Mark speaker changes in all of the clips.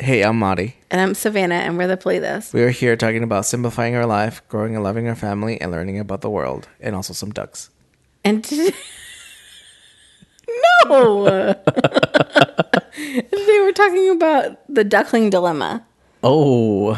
Speaker 1: Hey, I'm Madi.
Speaker 2: And I'm Savannah, and we're the Playlist.
Speaker 1: We are here talking about simplifying our life, growing and loving our family, and learning about the world, and also some ducks.
Speaker 2: And no! Today we're talking about the duckling dilemma.
Speaker 1: Oh.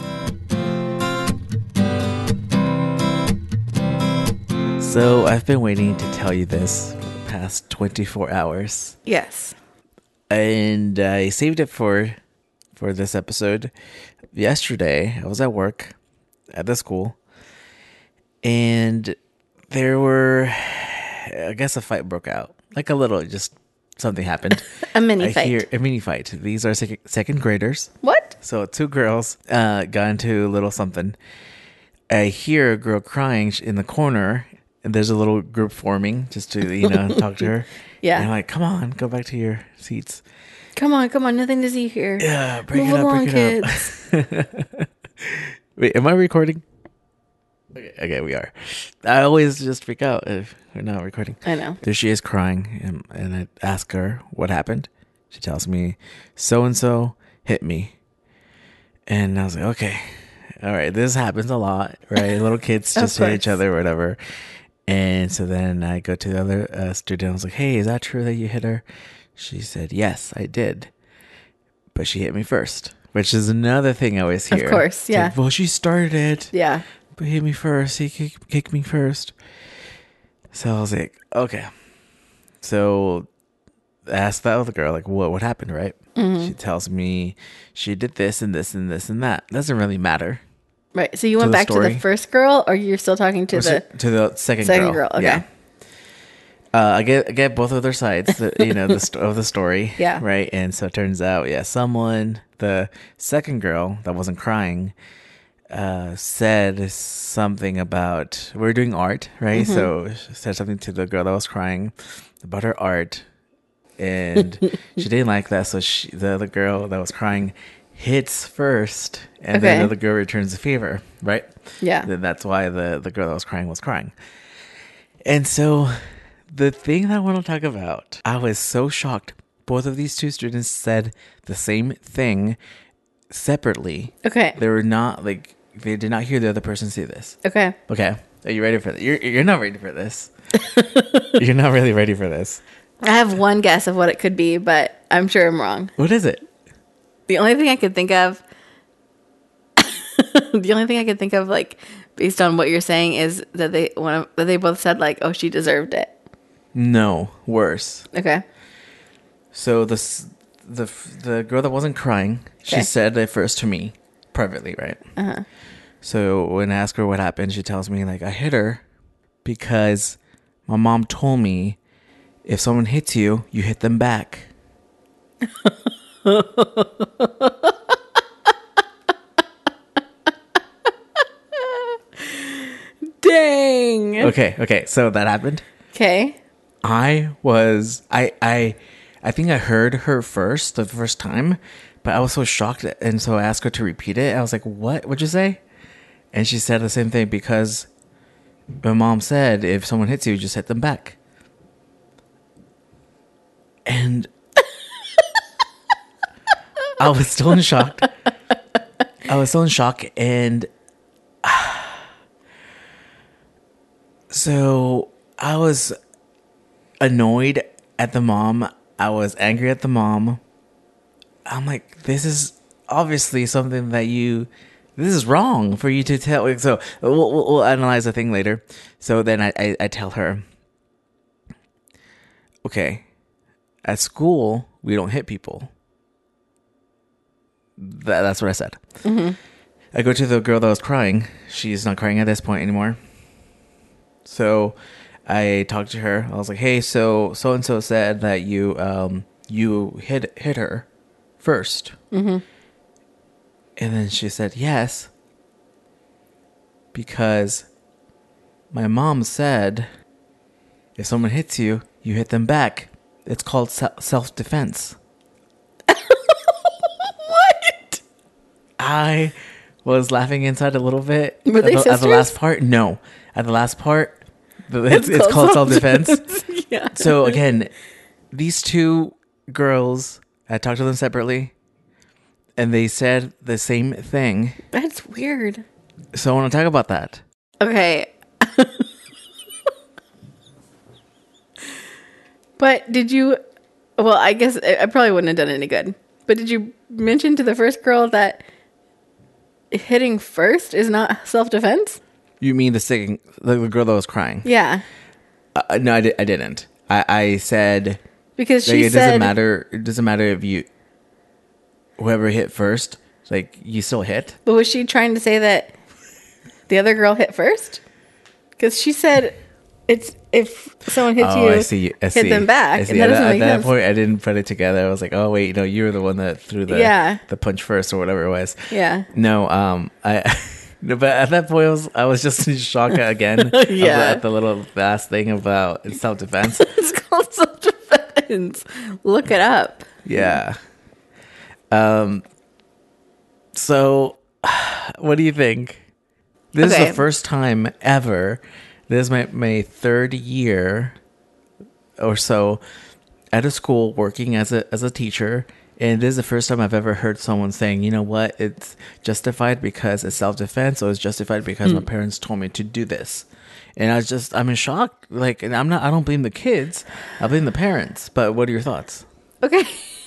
Speaker 1: So I've been waiting to tell you this for the past 24 hours.
Speaker 2: Yes.
Speaker 1: And I saved it for this episode. Yesterday, I was at work at the school, and there were, I guess, a fight broke out. Like a little, just something happened.
Speaker 2: A mini fight.
Speaker 1: A mini fight. These are second graders.
Speaker 2: What?
Speaker 1: So two girls got into a little something. I hear a girl crying in the corner, and there's a little group forming just to, talk to her.
Speaker 2: Yeah.
Speaker 1: And I'm like, come on, go back to your seats.
Speaker 2: Come on, nothing to see here.
Speaker 1: Yeah, break
Speaker 2: Move
Speaker 1: it up,
Speaker 2: along,
Speaker 1: break it up. Wait, am I recording? Okay, we are. I always just freak out if we're not recording.
Speaker 2: I know.
Speaker 1: There she is crying, and I ask her what happened. She tells me, so-and-so hit me. And I was like, okay, all right, this happens a lot, right? Little kids just hit each other or whatever. And so then I go to the other student. I was like, hey, is that true that you hit her? She said, yes, I did. But she hit me first, which is another thing I always hear.
Speaker 2: Of course, yeah.
Speaker 1: Like, well, she started it.
Speaker 2: Yeah.
Speaker 1: But hit me first. He kicked me first. So I was like, okay. So I asked that other girl, like, what happened, right? Mm-hmm. She tells me she did this and this and this and that. Doesn't really matter.
Speaker 2: Right. So you went back to the first girl, or you're still talking to
Speaker 1: the second girl?
Speaker 2: Okay.
Speaker 1: Yeah. I get both of their sides, of the story.
Speaker 2: Yeah.
Speaker 1: Right. And so it turns out, the second girl that wasn't crying, said something about, we were doing art, right? Mm-hmm. So she said something to the girl that was crying about her art, and she didn't like that. So the other girl that was crying hits first, and then the other girl returns the favor, right?
Speaker 2: Yeah.
Speaker 1: Then that's why the girl that was crying. And so the thing that I want to talk about, I was so shocked. Both of these two students said the same thing separately.
Speaker 2: Okay.
Speaker 1: They were not they did not hear the other person say this.
Speaker 2: Okay.
Speaker 1: Okay. Are you ready for this? You're not ready for this. You're not really ready for this.
Speaker 2: I have one guess of what it could be, but I'm sure I'm wrong.
Speaker 1: What is it?
Speaker 2: The only thing I could think of, like, based on what you're saying, is that they both said, like, oh, she deserved it.
Speaker 1: No, worse.
Speaker 2: Okay.
Speaker 1: So the girl that wasn't crying, she said it first to me privately, right?
Speaker 2: Uh-huh.
Speaker 1: So when I ask her what happened, she tells me, like, I hit her because my mom told me if someone hits you, you hit them back.
Speaker 2: Dang.
Speaker 1: Okay. So that happened.
Speaker 2: Okay.
Speaker 1: I think I heard her the first time, but I was so shocked, and so I asked her to repeat it. I was like, "What? What'd you say?" And she said the same thing, because my mom said if someone hits you, just hit them back. And I was still in shock. And so I was annoyed at the mom. I was angry at the mom. I'm like, this is obviously something that this is wrong for you to tell. So we'll analyze the thing later. So then I tell her, okay, at school, we don't hit people. That's what I said. Mm-hmm. I go to the girl that was crying. She's not crying at this point anymore. So I talked to her. I was like, hey, so-and-so said that you hit her first. Mm-hmm. And then she said, yes, because my mom said if someone hits you, you hit them back. It's called self-defense.
Speaker 2: What?
Speaker 1: I was laughing inside a little bit.
Speaker 2: Were they sisters?
Speaker 1: At the last part? No. At the last part, it's called self-defense.
Speaker 2: Yeah.
Speaker 1: So again, these two girls, I talked to them separately, and they said the same thing.
Speaker 2: That's weird.
Speaker 1: So I want to talk about that.
Speaker 2: Okay. But did you, well, I guess I probably wouldn't have done any good. But did you mention to the first girl that hitting first is not self-defense?
Speaker 1: You mean the girl that was crying?
Speaker 2: Yeah.
Speaker 1: No, I didn't. I said
Speaker 2: Because
Speaker 1: like,
Speaker 2: she
Speaker 1: it
Speaker 2: said...
Speaker 1: doesn't matter. It doesn't matter if whoever hit first, like, you still hit.
Speaker 2: But was she trying to say that the other girl hit first? Because she said it's if someone hits you,
Speaker 1: I see.
Speaker 2: hit them back.
Speaker 1: I see.
Speaker 2: And that doesn't
Speaker 1: At
Speaker 2: make
Speaker 1: that
Speaker 2: sense.
Speaker 1: point, I didn't put it together. I was like, oh wait, no, you were the one that threw the punch first or whatever it was.
Speaker 2: Yeah.
Speaker 1: No, I. No, but at that point, I was just in shock again.
Speaker 2: Yeah.
Speaker 1: At the little last thing about self-defense.
Speaker 2: It's called self-defense. Look it up.
Speaker 1: Yeah. So, what do you think? This is the first time ever. This is my third year or so at a school working as a teacher. And this is the first time I've ever heard someone saying, you know what, it's justified because it's self-defense, or it's justified because my parents told me to do this. And I'm in shock. Like, and I don't blame the kids. I blame the parents. But what are your thoughts?
Speaker 2: Okay.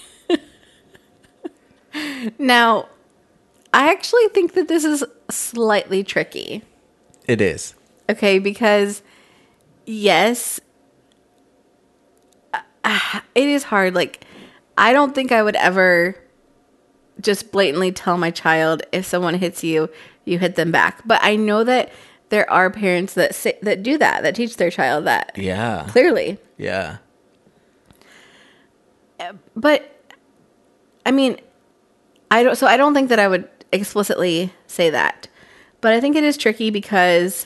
Speaker 2: Now, I actually think that this is slightly tricky.
Speaker 1: It is.
Speaker 2: Okay, because yes, it is hard. Like, I don't think I would ever just blatantly tell my child, if someone hits you, you hit them back. But I know that there are parents that do that teach their child that.
Speaker 1: Yeah.
Speaker 2: Clearly.
Speaker 1: Yeah.
Speaker 2: But I mean, I don't think that I would explicitly say that. But I think it is tricky because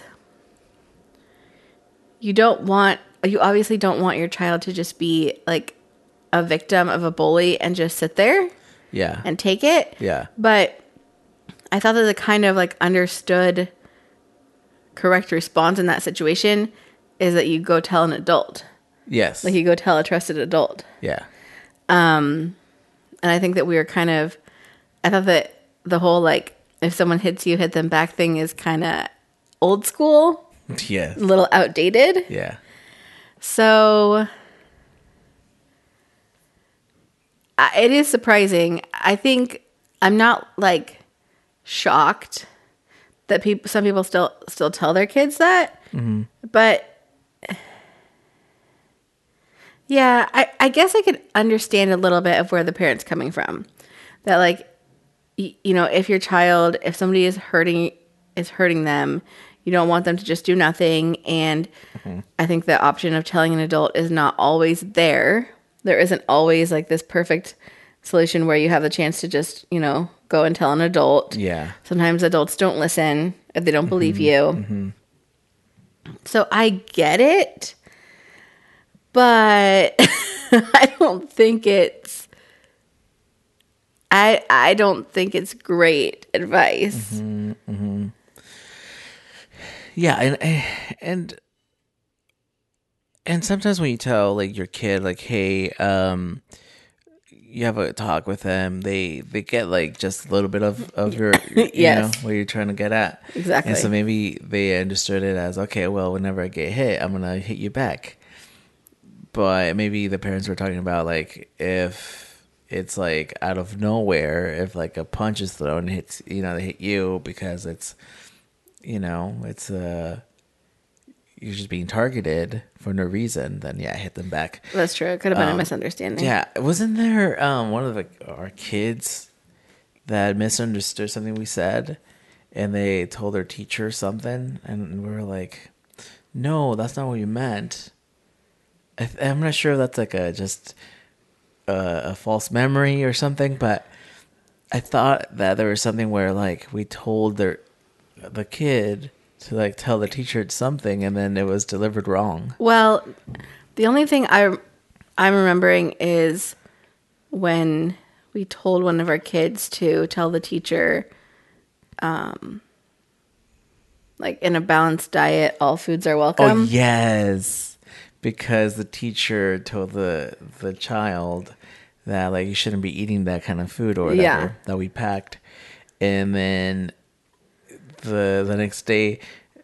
Speaker 2: you obviously don't want your child to just be like a victim of a bully and just sit there
Speaker 1: Yeah.
Speaker 2: and take it.
Speaker 1: Yeah.
Speaker 2: But I thought that the kind of like understood correct response in that situation is that you go tell an adult.
Speaker 1: Yes.
Speaker 2: Like, you go tell a trusted adult.
Speaker 1: Yeah.
Speaker 2: And I think that I thought that the whole, like, if someone hits you, hit them back thing is kind of old school,
Speaker 1: Yes.
Speaker 2: a little outdated.
Speaker 1: Yeah.
Speaker 2: So it is surprising. I think I'm not like shocked that some people still tell their kids that, but yeah, I guess I could understand a little bit of where the parent's coming from. That, like, if somebody is hurting them, you don't want them to just do nothing. And I think the option of telling an adult is not always there. There isn't always like this perfect solution where you have the chance to just, go and tell an adult.
Speaker 1: Yeah.
Speaker 2: Sometimes adults don't listen if they don't believe you. So I get it, but I don't think it's great advice.
Speaker 1: Yeah, and sometimes when you tell, like, your kid, like, hey, you have a talk with them, they get, like, just a little bit of your
Speaker 2: Yes.
Speaker 1: what you're trying to get at.
Speaker 2: Exactly.
Speaker 1: And so maybe they understood it as, okay, well, whenever I get hit, I'm gonna hit you back. But maybe the parents were talking about, like, if it's like out of nowhere, if like a punch is thrown, hits, they hit you because it's you're just being targeted for no reason, then yeah, hit them back.
Speaker 2: That's true. It could have been a misunderstanding.
Speaker 1: Yeah, wasn't there one of our kids that misunderstood something we said, and they told their teacher something, and we were like, "No, that's not what you meant." I'm not sure if that's like a false memory or something, but I thought that there was something where, like, we told the kid to, like, tell the teacher something, and then it was delivered wrong.
Speaker 2: Well, the only thing I'm remembering is when we told one of our kids to tell the teacher, like, in a balanced diet, all foods are welcome.
Speaker 1: Oh, yes. Because the teacher told the child that like you shouldn't be eating that kind of food or whatever
Speaker 2: Yeah.
Speaker 1: that we packed. And then the next day,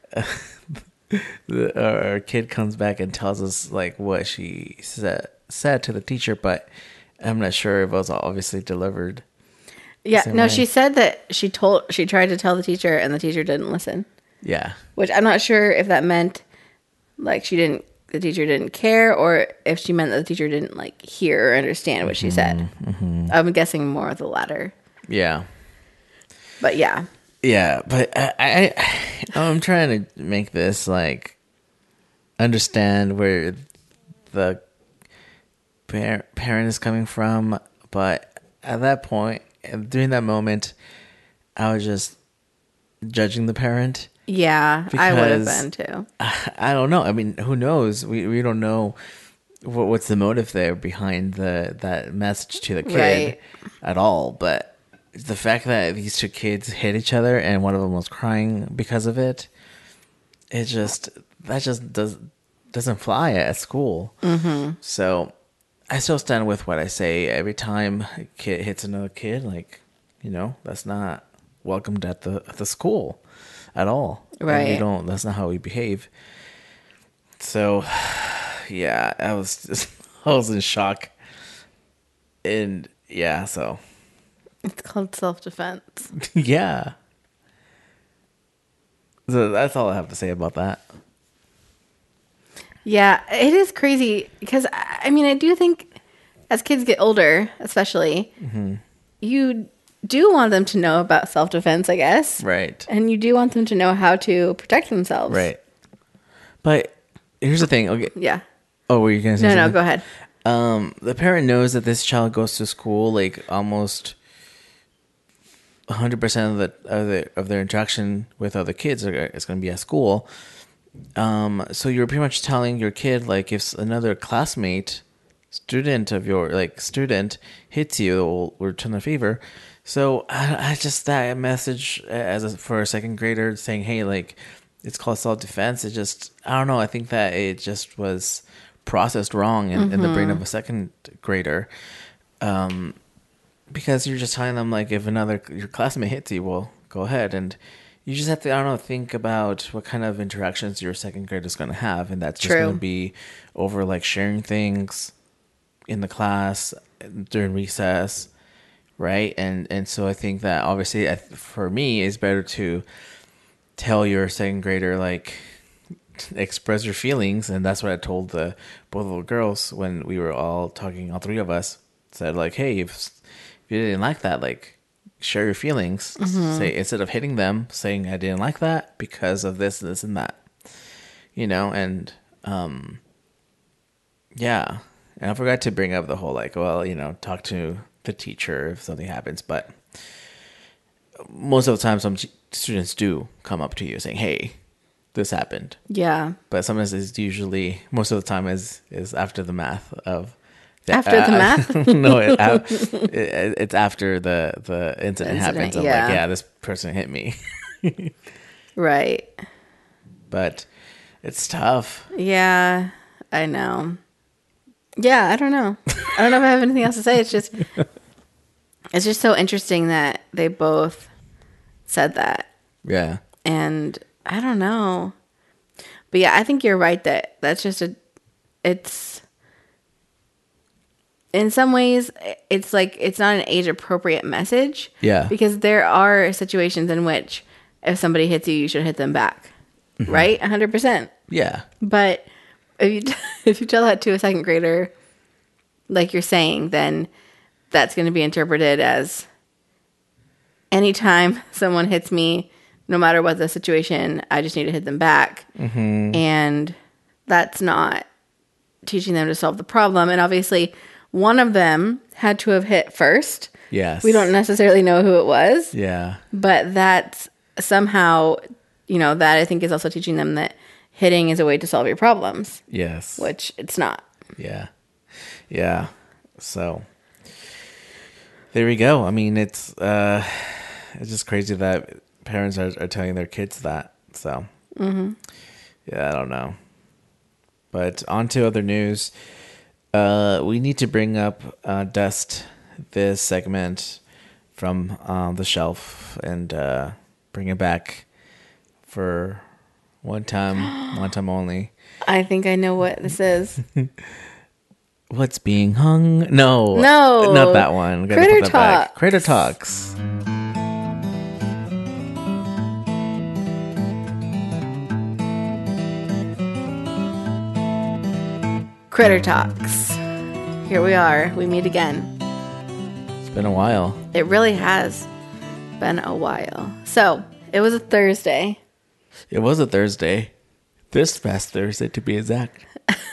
Speaker 1: our kid comes back and tells us like what she said to the teacher, but I'm not sure if it was obviously delivered.
Speaker 2: Yeah.
Speaker 1: Same
Speaker 2: No,
Speaker 1: way.
Speaker 2: she said that she tried to tell the teacher and the teacher didn't listen,
Speaker 1: Yeah.
Speaker 2: which I'm not sure if that meant like the teacher didn't care, or if she meant that the teacher didn't like hear or understand what she said. I'm guessing more of the latter.
Speaker 1: Yeah.
Speaker 2: But yeah.
Speaker 1: Yeah, but I'm trying to make this like understand where the parent is coming from, but at that point, during that moment, I was just judging the parent.
Speaker 2: Yeah, I would have
Speaker 1: Because
Speaker 2: been too.
Speaker 1: I don't know. I mean, who knows? We don't know what's the motive there behind that message to the kid
Speaker 2: Right.
Speaker 1: at all. But the fact that these two kids hit each other and one of them was crying because of it, that just doesn't fly at school. Mm-hmm. So I still stand with what I say. Every time a kid hits another kid, like, that's not welcomed at the school at all. And
Speaker 2: Right.
Speaker 1: that's not how we behave. So yeah, I was in shock. And yeah, so
Speaker 2: It's called self-defense.
Speaker 1: yeah. So that's all I have to say about that.
Speaker 2: Yeah, it is crazy because I mean, I do think as kids get older, especially, you do want them to know about self-defense, I guess.
Speaker 1: Right.
Speaker 2: And you do want them to know how to protect themselves.
Speaker 1: Right. But here's the thing. Okay.
Speaker 2: Yeah.
Speaker 1: Oh, were you gonna say
Speaker 2: No,
Speaker 1: something?
Speaker 2: go ahead.
Speaker 1: The parent knows that this child goes to school like almost 100% of their interaction with other kids is going to be at school. So you're pretty much telling your kid like if another classmate, student hits you, it will return the favor. So I just that message for a second grader saying, hey, like it's called self-defense. It just, I don't know. I think that it just was processed wrong in the brain of a second grader. Because you're just telling them like if your classmate hits you, well, go ahead, and you just have to, I don't know, think about what kind of interactions your second grader is going to have, and that's just
Speaker 2: True.
Speaker 1: going to be over like sharing things in the class during recess, right? And so I think that obviously for me it's better to tell your second grader like express your feelings, and that's what I told both little girls when we were all talking. All three of us said like, hey, if you didn't like that, like share your feelings. Say, instead of hitting them, saying I didn't like that because of this and that, and yeah. And I forgot to bring up the whole like, well, talk to the teacher if something happens, but most of the time some students do come up to you saying, hey, this happened.
Speaker 2: Yeah.
Speaker 1: But sometimes it's usually, most of the time is after the math of
Speaker 2: After the math?
Speaker 1: No, it's after the incident happens. I'm
Speaker 2: yeah.
Speaker 1: like, yeah, this person hit me.
Speaker 2: Right.
Speaker 1: But it's tough.
Speaker 2: Yeah, I know. Yeah, I don't know. I don't know if I have anything else to say. It's just so interesting that they both said that.
Speaker 1: Yeah.
Speaker 2: And I don't know. But yeah, I think you're right that that's just it's in some ways it's like it's not an age appropriate message.
Speaker 1: Yeah.
Speaker 2: Because there are situations in which if somebody hits you, you should hit them back. Mm-hmm. Right? 100%.
Speaker 1: Yeah.
Speaker 2: But if you tell that to a second grader, like you're saying, then that's going to be interpreted as anytime someone hits me, no matter what the situation, I just need to hit them back. Mm-hmm. And that's not teaching them to solve the problem. And obviously, one of them had to have hit first.
Speaker 1: Yes.
Speaker 2: We don't necessarily know who it was.
Speaker 1: Yeah.
Speaker 2: But that's somehow, that I think is also teaching them that hitting is a way to solve your problems.
Speaker 1: Yes.
Speaker 2: Which it's not.
Speaker 1: Yeah. Yeah. So there we go. I mean, it's just crazy that parents are telling their kids that. So yeah, I don't know. But on to other news. We need to bring up dust this segment from the shelf and bring it back for one time only.
Speaker 2: I think I know what this is.
Speaker 1: What's being hung? No,
Speaker 2: No.
Speaker 1: not that one. Gotta
Speaker 2: Critter
Speaker 1: put that back.
Speaker 2: Talks.
Speaker 1: Critter Talks.
Speaker 2: Critter Talks. Here we are. We meet again.
Speaker 1: It's been a while.
Speaker 2: It really has been a while. So, it was a Thursday.
Speaker 1: It was a Thursday. This past Thursday, to be exact.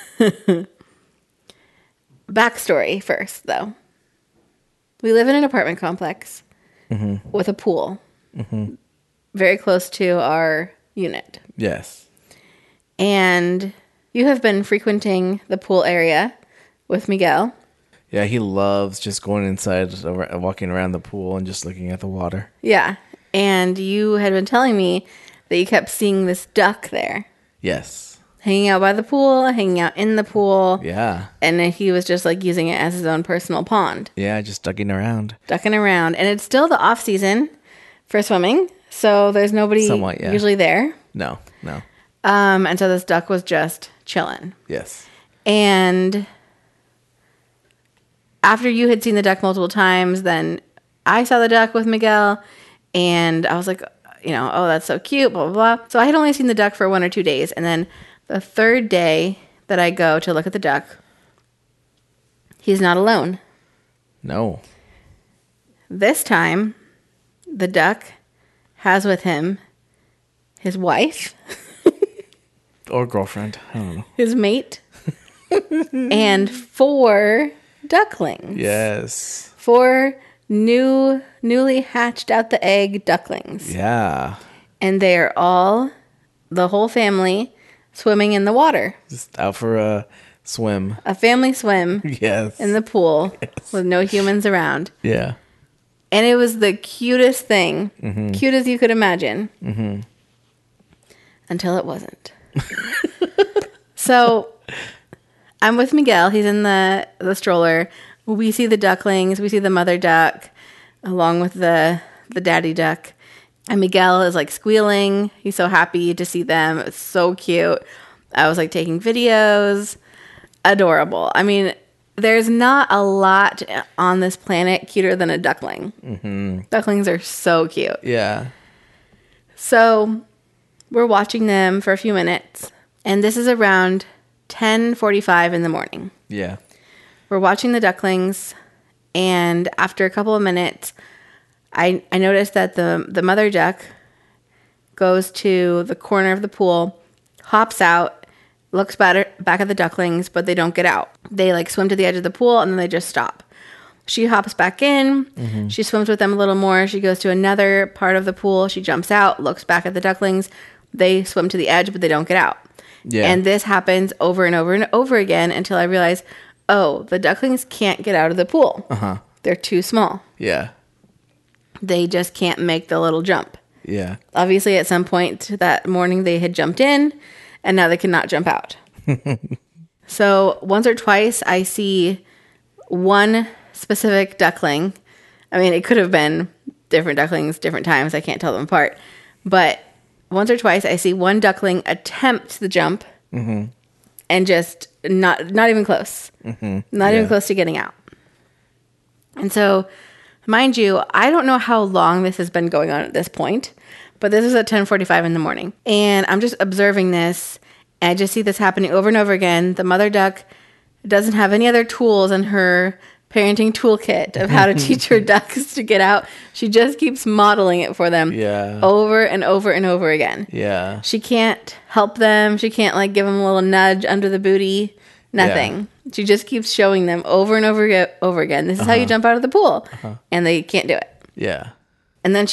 Speaker 2: Backstory first, though. We live in an apartment complex with a pool very close to our unit.
Speaker 1: Yes.
Speaker 2: And you have been frequenting the pool area with Miguel.
Speaker 1: Yeah, he loves just going inside, walking around the pool and just looking at the water.
Speaker 2: Yeah. And you had been telling me that you kept seeing this duck there.
Speaker 1: Yes.
Speaker 2: Hanging out by the pool, hanging out in the pool.
Speaker 1: Yeah.
Speaker 2: And then he was just like using it as his own personal pond.
Speaker 1: Yeah, just ducking around.
Speaker 2: Ducking around. And it's still the off season for swimming. So there's nobody usually there.
Speaker 1: No.
Speaker 2: And so this duck was just chilling.
Speaker 1: Yes.
Speaker 2: And after you had seen the duck multiple times, then I saw the duck with Miguel. And I was like, oh, that's so cute, blah, blah, blah. So I had only seen the duck for 1 or 2 days. And then the third day that I go to look at the duck, he's not alone.
Speaker 1: No.
Speaker 2: This time, the duck has with him his wife.
Speaker 1: Or girlfriend. I don't know.
Speaker 2: His mate. And 4 ducklings.
Speaker 1: Yes.
Speaker 2: 4 newly hatched out the egg ducklings.
Speaker 1: Yeah.
Speaker 2: And they are all, the whole family, swimming in the water.
Speaker 1: Just out for a swim.
Speaker 2: A family swim
Speaker 1: Yes.
Speaker 2: in the pool with no humans around.
Speaker 1: Yeah.
Speaker 2: And it was the cutest thing. Cute as you could imagine. Until it wasn't. So I'm with Miguel. He's in the stroller. We see the ducklings. We see the mother duck along with the daddy duck. And Miguel is like squealing. He's so happy to see them. It's so cute. I was like taking videos. Adorable. I mean, there's not a lot on this planet cuter than a duckling. Ducklings are so cute.
Speaker 1: Yeah.
Speaker 2: So we're watching them for a few minutes. And this is around 10:45 in the morning.
Speaker 1: Yeah.
Speaker 2: We're watching the ducklings, and after a couple of minutes, I noticed that the mother duck goes to the corner of the pool, hops out, looks back at the ducklings, but they don't get out. They like swim to the edge of the pool, and then they just stop. She hops back in. She swims with them a little more. She goes to another part of the pool. She jumps out, looks back at the ducklings. They swim to the edge, but they don't get out.
Speaker 1: Yeah.
Speaker 2: And this happens over and over and over again until I realize, oh, the ducklings can't get out of the pool. They're too small.
Speaker 1: Yeah.
Speaker 2: They just can't make the little jump.
Speaker 1: Yeah.
Speaker 2: Obviously, at some point that morning, they had jumped in, and now they cannot jump out. So once or twice, I see one specific duckling. I mean, it could have been different ducklings, different times. I can't tell them apart. But once or twice, I see one duckling attempt the jump and just not even close. Not even close to getting out. And so, mind you, I don't know how long this has been going on at this point, but this is at 10:45 in the morning. And I'm just observing this, and I just see this happening over and over again. The mother duck doesn't have any other tools in her parenting toolkit of how to teach her ducks to get out. She just keeps modeling it for them over and over and over again.
Speaker 1: Yeah.
Speaker 2: She can't help them. She can't like give them a little nudge under the booty. Nothing. She just keeps showing them over and over again. This is how you jump out of the pool. And they can't do it.
Speaker 1: Yeah.
Speaker 2: And then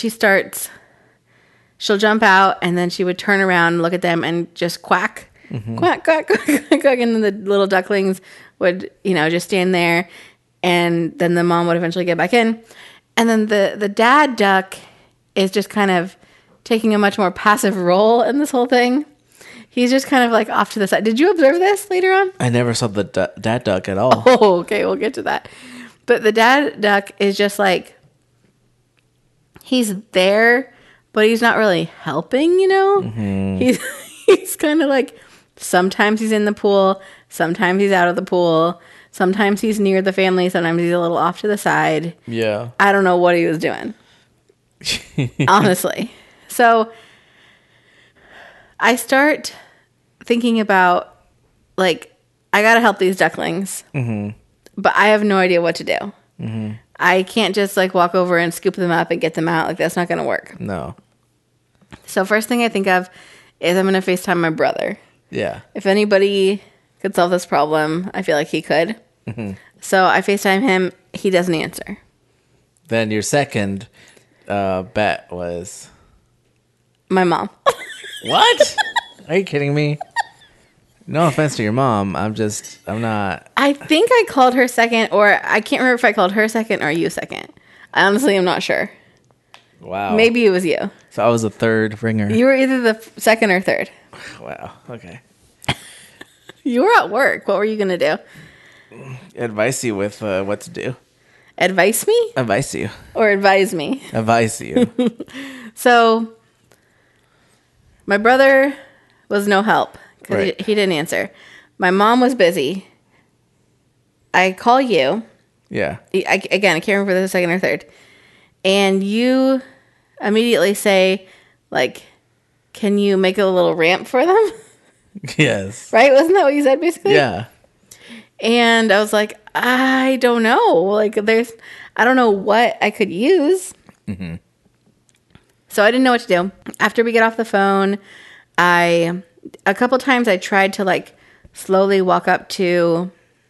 Speaker 2: she'll jump out, and then she would turn around and look at them and just quack. Quack, quack, quack, quack, quack. And then the little ducklings would, just stand there. And then the mom would eventually get back in. And then the dad duck is just kind of taking a much more passive role in this whole thing. He's just kind of like off to the side. Did you observe this later on?
Speaker 1: I never saw the dad duck at all.
Speaker 2: Oh, okay. We'll get to that. But the dad duck is just like, he's there, but he's not really helping, you know? He's kind of like, sometimes he's in the pool, sometimes he's out of the pool, sometimes he's near the family, sometimes he's a little off to the side.
Speaker 1: Yeah.
Speaker 2: I don't know what he was doing, honestly. So I start thinking about, like, I got to help these ducklings, but I have no idea what to do. I can't just, like, walk over and scoop them up and get them out. Like, that's not going to work.
Speaker 1: No.
Speaker 2: So first thing I think of is I'm going to FaceTime my brother.
Speaker 1: Yeah.
Speaker 2: If anybody could solve this problem, I feel like he could. So I FaceTime him. He doesn't answer.
Speaker 1: Then your second bet was...
Speaker 2: My mom.
Speaker 1: What? Are you kidding me? No offense to your mom. I'm not...
Speaker 2: I think I called her second, or I can't remember if I called her second or you second. I honestly am not sure.
Speaker 1: Wow.
Speaker 2: Maybe it was you.
Speaker 1: So I was a third ringer.
Speaker 2: You were either the second or third.
Speaker 1: Wow. Okay.
Speaker 2: You were at work. What were you going to do?
Speaker 1: Advise you with what to do.
Speaker 2: Advise me?
Speaker 1: Advise you.
Speaker 2: Or advise me?
Speaker 1: Advise you.
Speaker 2: So, my brother was no help because
Speaker 1: Right.
Speaker 2: he didn't answer. My mom was busy. I call you.
Speaker 1: Yeah.
Speaker 2: I can't remember if it was the second or third. And you immediately say, like, can you make a little ramp for them?
Speaker 1: Yes.
Speaker 2: Right? Wasn't that what you said, basically?
Speaker 1: Yeah.
Speaker 2: And I was like, I don't know. Like, I don't know what I could use. So I didn't know what to do. After we get off the phone, a couple times I tried to, like, slowly walk up to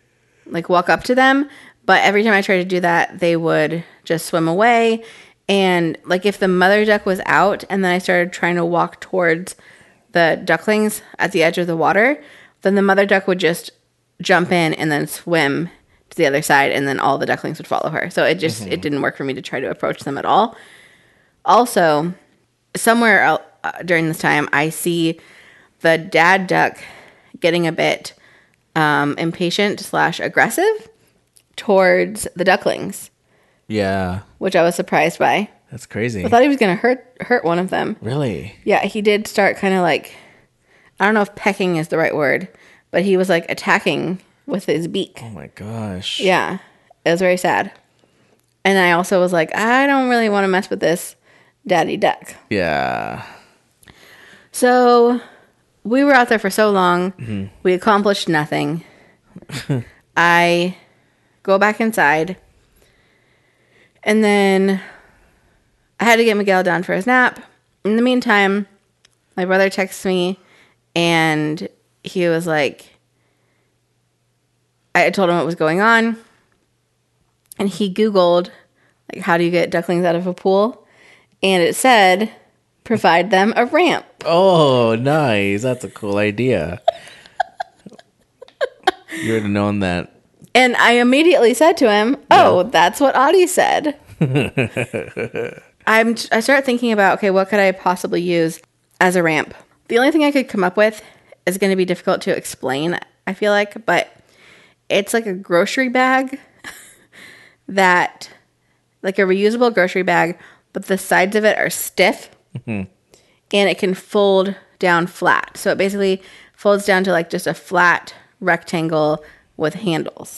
Speaker 2: them. But every time I tried to do that, they would just swim away. And, like, if the mother duck was out and then I started trying to walk towards the ducklings at the edge of the water, then the mother duck would just jump in and then swim to the other side, and then all the ducklings would follow her. So it didn't work for me to try to approach them at all. Also, somewhere during this time, I see the dad duck getting a bit impatient / aggressive towards the ducklings,
Speaker 1: Yeah.
Speaker 2: which I was surprised by.
Speaker 1: That's crazy.
Speaker 2: I thought he was going to hurt one of them.
Speaker 1: Really?
Speaker 2: Yeah, he did start kind of like, I don't know if pecking is the right word, but he was like attacking with his beak.
Speaker 1: Oh my gosh.
Speaker 2: Yeah, it was very sad. And I also was like, I don't really want to mess with this daddy duck.
Speaker 1: Yeah.
Speaker 2: So we were out there for so long. We accomplished nothing. I go back inside. And then I had to get Miguel down for his nap. In the meantime, my brother texts me and he was like, I told him what was going on. And he Googled, like, how do you get ducklings out of a pool? And it said, provide them a ramp.
Speaker 1: Oh, nice. That's a cool idea. You would have known that.
Speaker 2: And I immediately said to him, oh, that's what Audie said. I start thinking about, okay, what could I possibly use as a ramp? The only thing I could come up with is going to be difficult to explain, I feel like, but it's like a grocery bag that, like a reusable grocery bag, but the sides of it are stiff and it can fold down flat. So it basically folds down to like just a flat rectangle with handles.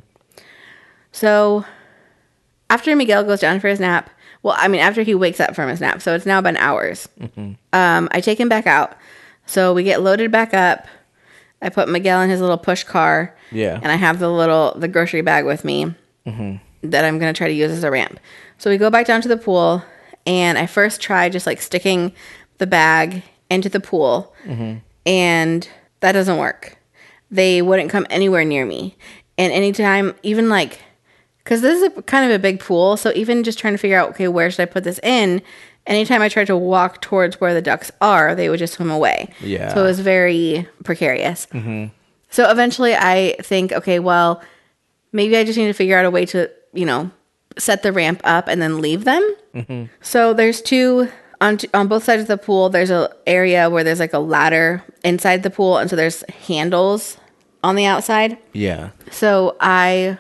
Speaker 2: So after Miguel goes down for his nap, after he wakes up from his nap, so it's now been hours, I take him back out. So we get loaded back up. I put Miguel in his little push car.
Speaker 1: Yeah.
Speaker 2: And I have the grocery bag with me that I'm going to try to use as a ramp. So we go back down to the pool, and I first try just like sticking the bag into the pool, and that doesn't work. They wouldn't come anywhere near me. And anytime, even like, because this is kind of a big pool, so even just trying to figure out, okay, where should I put this in? Anytime I tried to walk towards where the ducks are, they would just swim away.
Speaker 1: Yeah.
Speaker 2: So it was very precarious. So eventually I think, okay, well, maybe I just need to figure out a way to, set the ramp up and then leave them. So there's two On both sides of the pool, there's a area where there's like a ladder inside the pool, and so there's handles on the outside.
Speaker 1: Yeah.
Speaker 2: So I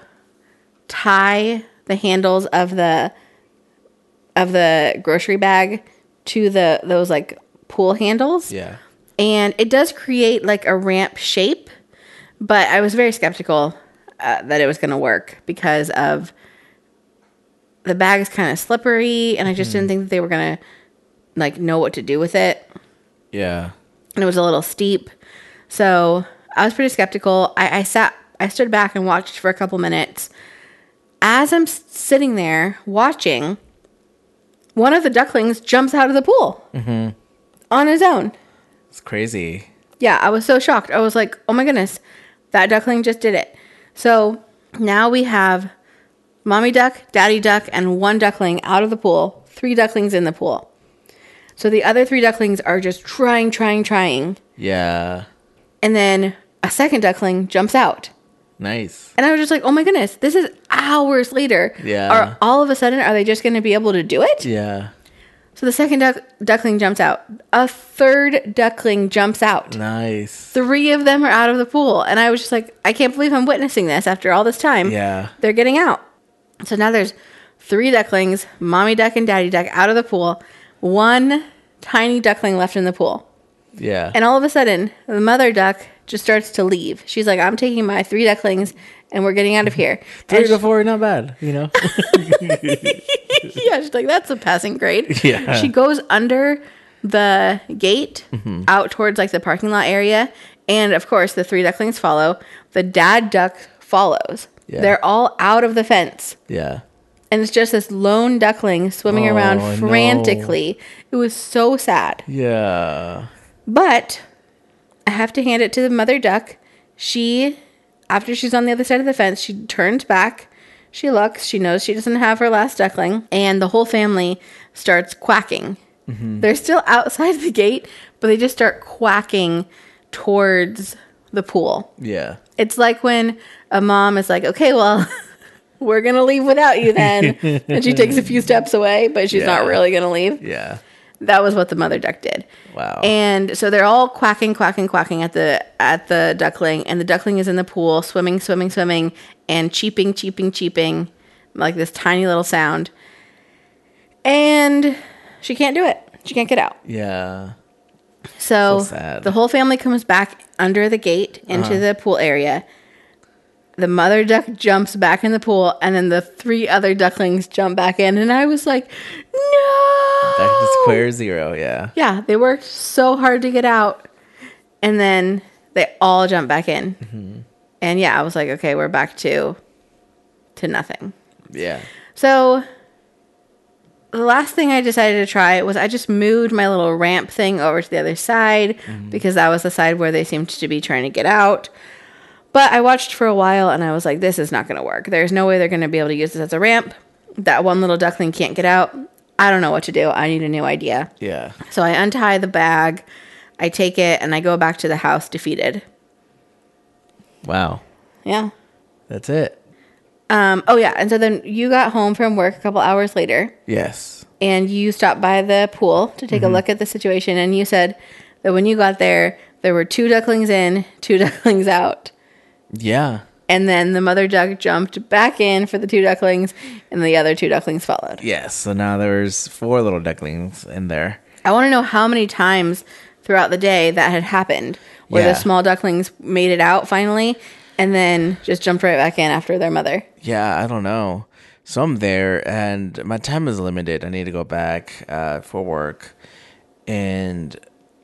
Speaker 2: tie the handles of the grocery bag to those like pool handles.
Speaker 1: Yeah.
Speaker 2: And it does create like a ramp shape, but I was very skeptical that it was going to work because of the bag is kind of slippery, and I just didn't think that they were going to like know what to do with it.
Speaker 1: Yeah.
Speaker 2: And it was a little steep. So I was pretty skeptical. I stood back and watched for a couple minutes. As I'm sitting there watching, one of the ducklings jumps out of the pool on his own.
Speaker 1: It's crazy.
Speaker 2: Yeah, I was so shocked. I was like, oh my goodness, that duckling just did it. So now we have mommy duck, daddy duck, and one duckling out of the pool, 3 ducklings in the pool. So the other 3 ducklings are just trying.
Speaker 1: Yeah.
Speaker 2: And then a second duckling jumps out.
Speaker 1: Nice.
Speaker 2: And I was just like, oh my goodness, this is hours later.
Speaker 1: Yeah.
Speaker 2: All of a sudden, are they just going to be able to do it?
Speaker 1: Yeah.
Speaker 2: So the second duckling jumps out. A third duckling jumps out.
Speaker 1: Nice.
Speaker 2: 3 of them are out of the pool. And I was just like, I can't believe I'm witnessing this after all this time.
Speaker 1: Yeah.
Speaker 2: They're getting out. So now there's 3 ducklings, mommy duck and daddy duck, out of the pool. 1 tiny duckling left in the pool.
Speaker 1: Yeah.
Speaker 2: And all of a sudden, the mother duck just starts to leave. She's like, I'm taking my 3 ducklings and we're getting out of here.
Speaker 1: 3 to 4, not bad, you know?
Speaker 2: Yeah, she's like, that's a passing grade.
Speaker 1: Yeah.
Speaker 2: She goes under the gate out towards like the parking lot area. And of course, the 3 ducklings follow. The dad duck follows.
Speaker 1: Yeah.
Speaker 2: They're all out of the fence.
Speaker 1: Yeah.
Speaker 2: And it's just this lone duckling swimming around
Speaker 1: no.
Speaker 2: frantically. It was so sad.
Speaker 1: Yeah.
Speaker 2: But I have to hand it to the mother duck. She, after she's on the other side of the fence, she turns back. She looks. She knows she doesn't have her last duckling. And the whole family starts quacking. They're still outside the gate, but they just start quacking towards the pool.
Speaker 1: Yeah.
Speaker 2: It's like when a mom is like, okay, well, we're going to leave without you then. And she takes a few steps away, but she's not really going to leave.
Speaker 1: Yeah.
Speaker 2: That was what the mother duck did.
Speaker 1: Wow.
Speaker 2: And so they're all quacking at the duckling, and the duckling is in the pool, swimming, and cheeping, like this tiny little sound. And she can't do it. She can't get out.
Speaker 1: Yeah.
Speaker 2: So
Speaker 1: sad.
Speaker 2: the whole family comes back under the gate into the pool area. The mother duck jumps back in the pool, and then the 3 other ducklings jump back in. And I was like, no!
Speaker 1: Back to square zero, yeah.
Speaker 2: Yeah, they worked so hard to get out. And then they all jump back in. And yeah, I was like, okay, we're back to nothing.
Speaker 1: Yeah.
Speaker 2: So the last thing I decided to try was I just moved my little ramp thing over to the other side because that was the side where they seemed to be trying to get out. But I watched for a while and I was like, this is not going to work. There's no way they're going to be able to use this as a ramp. That one little duckling can't get out. I don't know what to do. I need a new idea.
Speaker 1: Yeah.
Speaker 2: So I untie the bag, I take it, and I go back to the house defeated.
Speaker 1: Wow.
Speaker 2: Yeah.
Speaker 1: That's it.
Speaker 2: Oh, yeah. And so then you got home from work a couple hours later.
Speaker 1: Yes.
Speaker 2: And you stopped by the pool to take a look at the situation. And you said that when you got there were 2 ducklings in, 2 ducklings out.
Speaker 1: Yeah.
Speaker 2: And then the mother duck jumped back in for the 2 ducklings, and the other 2 ducklings followed.
Speaker 1: Yes. So now there's 4 little ducklings in there.
Speaker 2: I want to know how many times throughout the day that had happened where the small ducklings made it out finally and then just jumped right back in after their mother.
Speaker 1: Yeah, I don't know. So I'm there, and my time is limited. I need to go back for work. And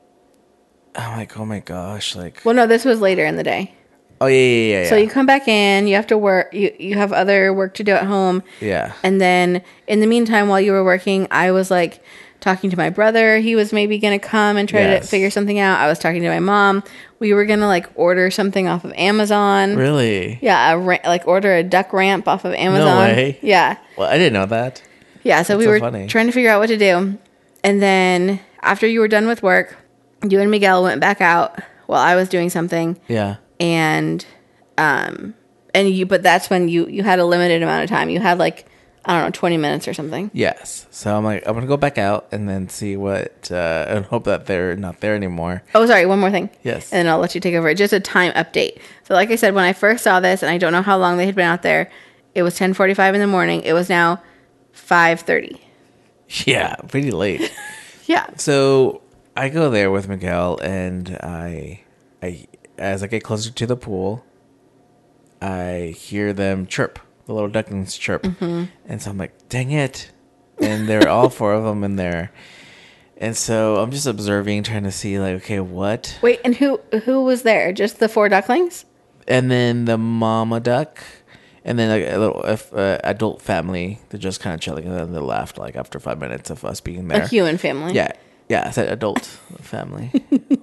Speaker 1: I'm like, oh my gosh. Like,
Speaker 2: Well, no, this was later in the day.
Speaker 1: oh, yeah.
Speaker 2: So you come back in, you have to work, you have other work to do at home.
Speaker 1: Yeah.
Speaker 2: And then in the meantime, while you were working, I was like talking to my brother. He was maybe going to come and try to figure something out. I was talking to my mom. We were going to like order something off of Amazon.
Speaker 1: Really?
Speaker 2: Yeah. Like order a duck ramp off of Amazon.
Speaker 1: No way.
Speaker 2: Yeah.
Speaker 1: Well, I didn't know that.
Speaker 2: Yeah. So
Speaker 1: That's
Speaker 2: we
Speaker 1: so
Speaker 2: were
Speaker 1: funny.
Speaker 2: trying to figure out what to do. And then after you were done with work, you and Miguel went back out while I was doing something.
Speaker 1: Yeah.
Speaker 2: But that's when you had a limited amount of time. You had like I don't know, 20 minutes or something.
Speaker 1: Yes. So I'm like, I'm going to go back out and then see what, and hope that they're not there anymore.
Speaker 2: Oh, sorry. One more thing.
Speaker 1: Yes.
Speaker 2: And then I'll let you take over. Just a time update. So like I said, when I first saw this, and I don't know how long they had been out there, it was 10:45 in the morning. It was now 5:30.
Speaker 1: Yeah, pretty late.
Speaker 2: Yeah.
Speaker 1: So I go there with Miguel, and I as I get closer to the pool, I hear them chirp, the little ducklings chirp, and so I'm like, "Dang it!" And there are all four of them in there, and so I'm just observing, trying to see like, okay, what?
Speaker 2: Wait, and who was there? Just the 4 ducklings?
Speaker 1: And then the mama duck, and then like a little adult family. They're just kind of chilling, and then they left like after 5 minutes of us being there.
Speaker 2: A human family.
Speaker 1: Yeah, yeah, I said adult family.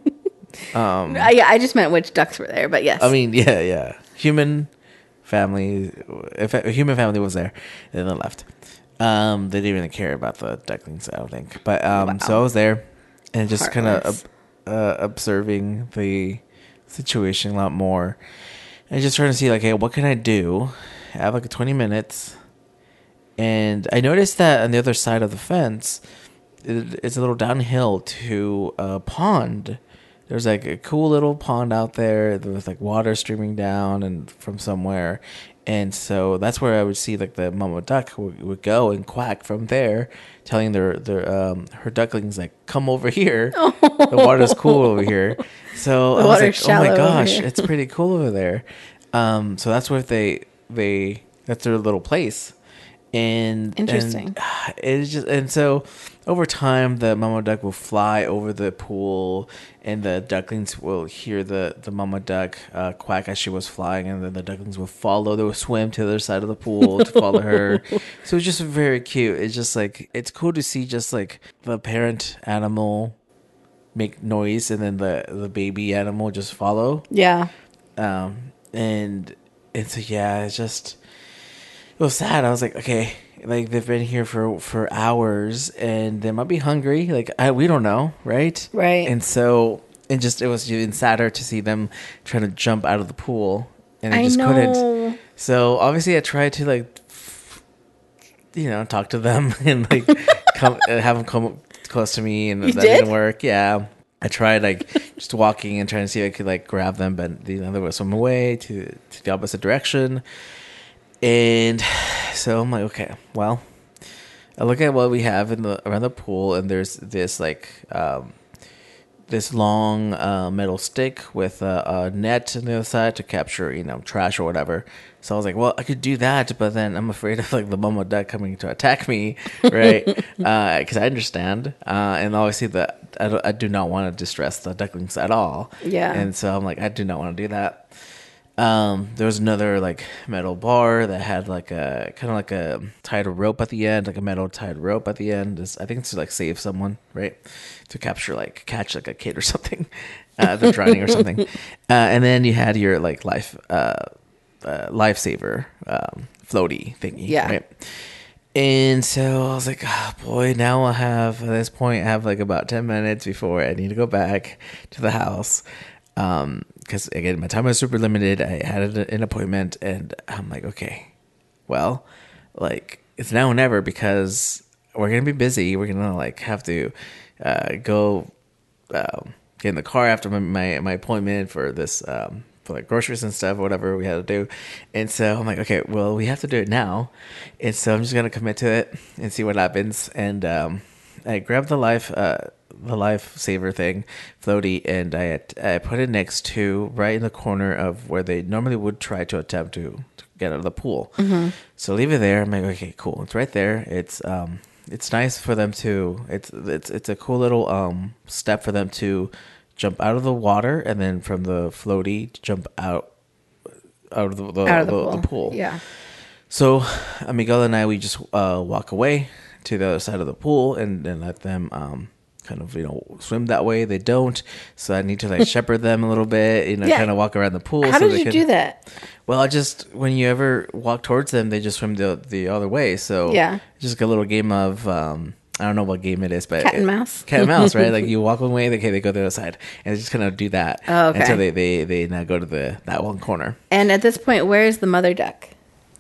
Speaker 2: Yeah, I just meant which ducks were there, but yes.
Speaker 1: I mean, yeah. Human family. If a human family was there, and then left. They didn't even care about the ducklings, I don't think. But so I was there, and just kind of observing the situation a lot more, and just trying to see like, hey, what can I do? I have like 20 minutes, and I noticed that on the other side of the fence, it's a little downhill to a pond. There's like a cool little pond out there. There was like water streaming down and from somewhere. And so that's where I would see like the mama duck would go and quack from there, telling her ducklings like, come over here. The water's cool over here. So I was like, oh my gosh, it's pretty cool over there. So that's where that's their little place. And
Speaker 2: interesting.
Speaker 1: And so over time the mama duck will fly over the pool, and the ducklings will hear the mama duck quack as she was flying, and then the ducklings will follow. They will swim to the other side of the pool to follow her. So it's just very cute. It's just like, it's cool to see just like the parent animal make noise, and then the baby animal just follow.
Speaker 2: Yeah.
Speaker 1: And so yeah, it was sad. I was like, okay, like they've been here for hours, and they might be hungry. Like we don't know, right?
Speaker 2: Right.
Speaker 1: And so it was even sadder to see them trying to jump out of the pool, and they just couldn't. So obviously, I tried to like, talk to them and like have them come close to me, and that didn't work. Yeah. I tried like just walking and trying to see if I could like grab them, but they were swim away to the opposite direction. And so I'm like, okay, well, I look at what we have around the pool, and there's this like this long metal stick with a net on the other side to capture trash or whatever. So I was like, well, I could do that, but then I'm afraid of like the mama duck coming to attack me, right? Because I understand, and obviously I do not want to distress the ducklings at all.
Speaker 2: Yeah.
Speaker 1: And so I'm like, I do not want to do that. There was another like metal bar that had like a kind of like a tied rope at the end, like a metal tied rope at the end. I think it's to like save someone, right? To catch like a kid or something, they're drowning or something. And then you had your like lifesaver floaty thingy,
Speaker 2: yeah.
Speaker 1: Right? And so I was like, oh boy, now at this point, I have like about 10 minutes before I need to go back to the house. Because again, my time was super limited. I had an appointment, and I'm like, okay, well, like it's now or never, because we're gonna be busy. We're gonna like have to go get in the car after my appointment for this for like groceries and stuff, whatever we had to do. And so I'm like, okay, well, we have to do it now, and so I'm just gonna commit to it and see what happens. And I grabbed the lifesaver thing, floaty, and I put it next to right in the corner of where they normally would try to attempt to get out of the pool. Mm-hmm. So leave it there. I'm like, okay, cool. It's right there. It's nice for them to. It's a cool little step for them to jump out of the water, and then from the floaty to jump out of the pool.
Speaker 2: Yeah.
Speaker 1: So Miguel and we just walk away to the other side of the pool and let them kind of swim that way. They don't, so I need to like shepherd them a little bit, kind of walk around the pool.
Speaker 2: How did you do that?
Speaker 1: Well, when you ever walk towards them, they just swim the other way. So
Speaker 2: yeah,
Speaker 1: just like a little game of I don't know what game it is, but
Speaker 2: cat and mouse.
Speaker 1: Cat and mouse, right? Like you walk one way, they go to the other side, and they just kind of do that until they now go to that one corner.
Speaker 2: And at this point, where is the mother duck?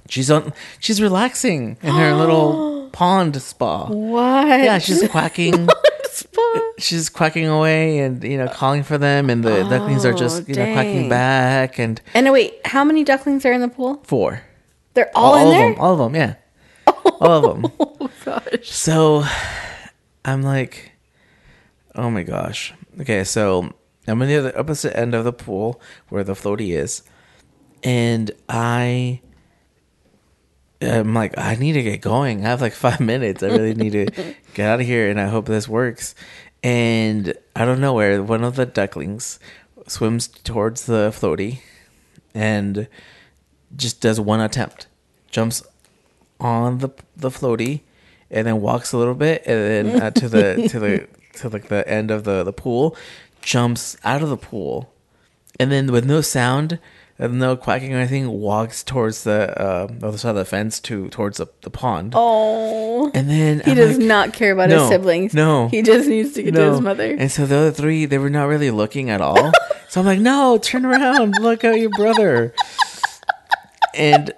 Speaker 1: She's relaxing in her little pond spa.
Speaker 2: What?
Speaker 1: Yeah, she's quacking.
Speaker 2: Spa.
Speaker 1: She's quacking away and, calling for them, and the ducklings are just, quacking
Speaker 2: dang.
Speaker 1: back. And
Speaker 2: And wait, how many ducklings are in the pool?
Speaker 1: 4.
Speaker 2: They're all in there?
Speaker 1: All of them, yeah. All of them.
Speaker 2: Oh, gosh.
Speaker 1: So I'm like, oh my gosh. Okay, so I'm on the other opposite end of the pool where the floaty is. And I'm like, I need to get going. I have like 5 minutes. I really need to get out of here, and I hope this works. And out of nowhere, one of the ducklings swims towards the floaty and just does one attempt. Jumps on the floaty and then walks a little bit, and then to the end of the pool, jumps out of the pool, and then with no sound, no quacking or anything, walks towards the other side of the fence towards the pond.
Speaker 2: Oh.
Speaker 1: And then
Speaker 2: He does not care about his siblings.
Speaker 1: No.
Speaker 2: He just needs to get to his mother.
Speaker 1: And so the other 3, they were not really looking at all. So I'm like, no, turn around, look at your brother. And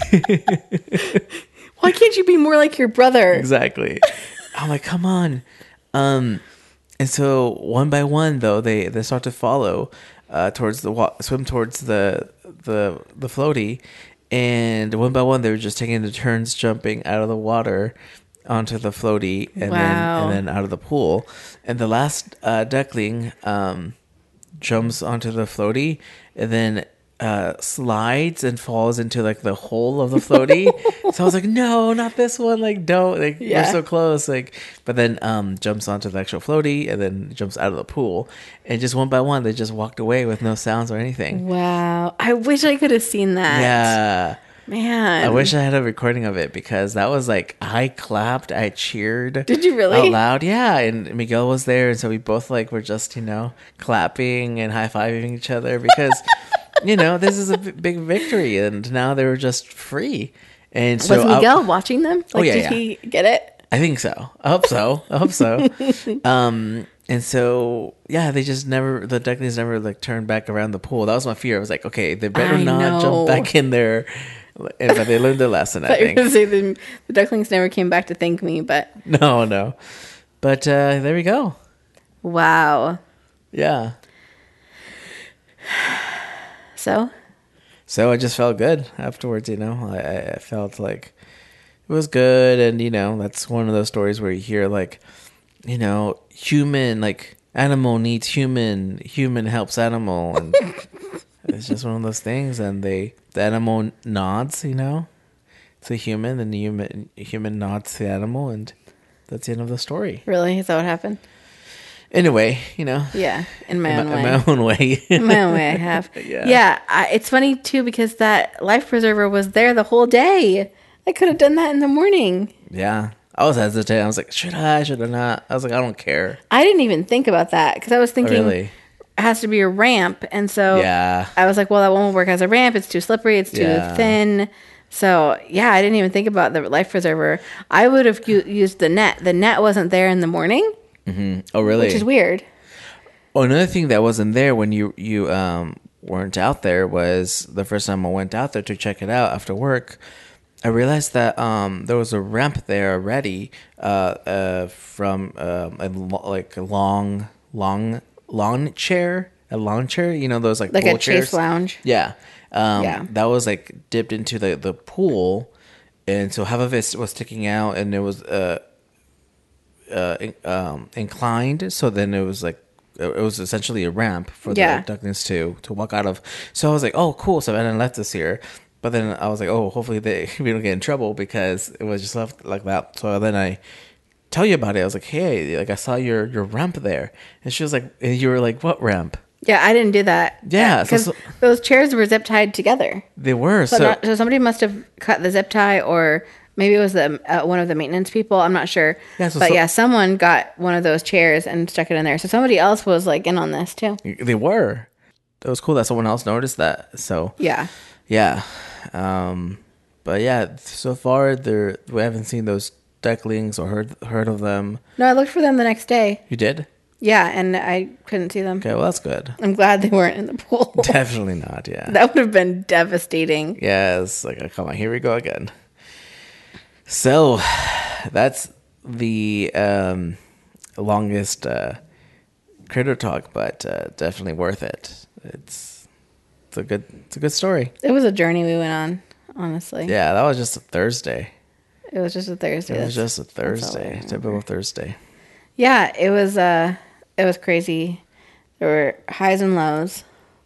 Speaker 2: Why can't you be more like your brother?
Speaker 1: exactly. I'm like, come on. And so one by one, though, they start to follow towards swim towards the floaty, and one by one, they were just taking the turns jumping out of the water onto the floaty, and then out of the pool. And the last duckling jumps onto the floaty, and then slides and falls into like the hole of the floaty. So I was like, no, not this one. Like, don't, like, we're so close. Like, but then jumps onto the actual floaty and then jumps out of the pool. And just one by one, they just walked away with no sounds or anything.
Speaker 2: Wow. I wish I could have seen that.
Speaker 1: Yeah.
Speaker 2: Man.
Speaker 1: I wish I had a recording of it, because that was like, I clapped, I cheered.
Speaker 2: Did you really?
Speaker 1: Out loud, yeah. And Miguel was there, and so we both like were just, clapping and high-fiving each other, because this is a big victory, and now they were just free. And so
Speaker 2: was Miguel watching them? Like, did he get it?
Speaker 1: I think so. I hope so. And so, yeah, the ducklings never like turned back around the pool. That was my fear. I was like, okay, they better not jump back in there. But they learned their lesson, I think.
Speaker 2: Say the ducklings never came back to thank me, but
Speaker 1: no. But there we go.
Speaker 2: Wow.
Speaker 1: Yeah.
Speaker 2: So
Speaker 1: I just felt good afterwards. I felt like it was good, and that's one of those stories where you hear like, human, like, animal needs human helps animal, and it's just one of those things. And the animal nods, to the human, and the human nods to the animal, and that's the end of the story.
Speaker 2: Really, is that what happened?
Speaker 1: In a way,
Speaker 2: Yeah, in my own way.
Speaker 1: In my own way.
Speaker 2: In my own way, I have.
Speaker 1: Yeah.
Speaker 2: It's funny too, because that life preserver was there the whole day. I could have done that in the morning.
Speaker 1: Yeah. I was hesitant. I was like, should I not? I was like, I don't care.
Speaker 2: I didn't even think about that, because I was thinking
Speaker 1: Really?
Speaker 2: it has to be a ramp. And so I was like, well, that won't work as a ramp. It's too slippery. It's too thin. So, yeah, I didn't even think about the life preserver. I would have used the net. The net wasn't there in the morning.
Speaker 1: Mm-hmm. Oh, really?
Speaker 2: Which is weird.
Speaker 1: Oh, another thing that wasn't there when you weren't out there was the first time I went out there to check it out after work. I realized that there was a ramp there already from a long chair, those like
Speaker 2: a
Speaker 1: chairs.
Speaker 2: Chase lounge.
Speaker 1: Yeah. That was like dipped into the pool, and so half of it was sticking out, and it was inclined. So then it was like, it was essentially a ramp for the ducklings to walk out of. So I was like, oh, cool. So I then left this here. But then I was like, oh, hopefully we don't get in trouble, because it was just left like that. So then I tell you about it. I was like, hey, like, I saw your ramp there. And she was like, and you were like, what ramp?
Speaker 2: Yeah, I didn't do that.
Speaker 1: Yeah.
Speaker 2: Because those chairs were zip tied together.
Speaker 1: They were.
Speaker 2: So somebody must have cut the zip tie, or maybe it was one of the maintenance people. I'm not sure. Yeah, someone got one of those chairs and stuck it in there. So somebody else was like in on this too.
Speaker 1: They were. It was cool that someone else noticed that. So
Speaker 2: yeah.
Speaker 1: But yeah, so far we haven't seen those ducklings or heard of them.
Speaker 2: No, I looked for them the next day.
Speaker 1: You did?
Speaker 2: Yeah, and I couldn't see them.
Speaker 1: Okay, well, that's good.
Speaker 2: I'm glad they weren't in the pool.
Speaker 1: Definitely not, yeah.
Speaker 2: That would have been devastating.
Speaker 1: Yeah, it's like, oh, come on, here we go again. So, that's the longest critter talk, but definitely worth it. It's a good story.
Speaker 2: It was a journey we went on, honestly.
Speaker 1: Yeah, that was just a Thursday.
Speaker 2: It was just a Thursday.
Speaker 1: It was just a
Speaker 2: That's all I
Speaker 1: Thursday,
Speaker 2: remember.
Speaker 1: typical Thursday.
Speaker 2: Yeah, it was crazy. There were highs and lows.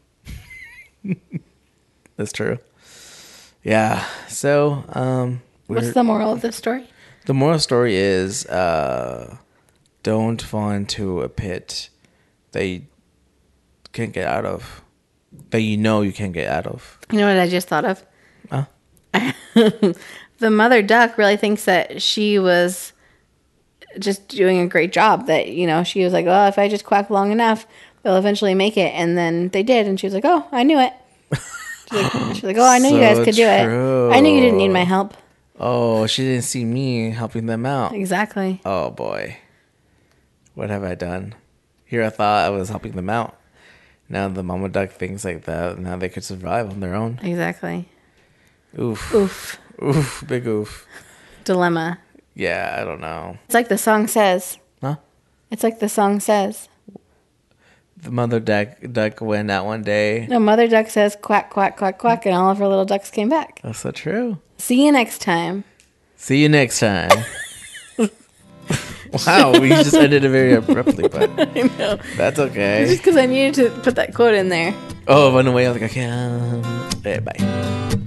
Speaker 1: That's true. Yeah. So,
Speaker 2: What's the moral of this story?
Speaker 1: the moral story is don't fall into a pit that you can't get out of. That you know you can't get out of.
Speaker 2: You know what I just thought of?
Speaker 1: Huh?
Speaker 2: The mother duck really thinks that she was just doing a great job. That, you know, she was like, oh, if I just quack long enough, they'll eventually make it. And then they did. And she was like, oh, I knew it. She's like, oh, I knew you guys
Speaker 1: So
Speaker 2: could do
Speaker 1: true.
Speaker 2: it. I knew you didn't need my help.
Speaker 1: Oh, she didn't see me helping them out.
Speaker 2: Exactly.
Speaker 1: Oh boy. What have I done? Here I thought I was helping them out. Now the mama duck thinks like that. Now they could survive on their own.
Speaker 2: Exactly.
Speaker 1: Oof.
Speaker 2: Oof.
Speaker 1: Oof. Big oof.
Speaker 2: Dilemma.
Speaker 1: Yeah, I don't know.
Speaker 2: It's like the song says.
Speaker 1: Huh?
Speaker 2: It's like the song says.
Speaker 1: The mother duck went out one day.
Speaker 2: No, mother duck says quack, quack, quack, quack, and all of her little ducks came back.
Speaker 1: That's so true.
Speaker 2: See you next time.
Speaker 1: See you next time. Wow, we just ended it very abruptly, but
Speaker 2: I know.
Speaker 1: that's okay.
Speaker 2: Just because I needed to put that quote in there.
Speaker 1: Oh, I went away. I was like, okay, bye.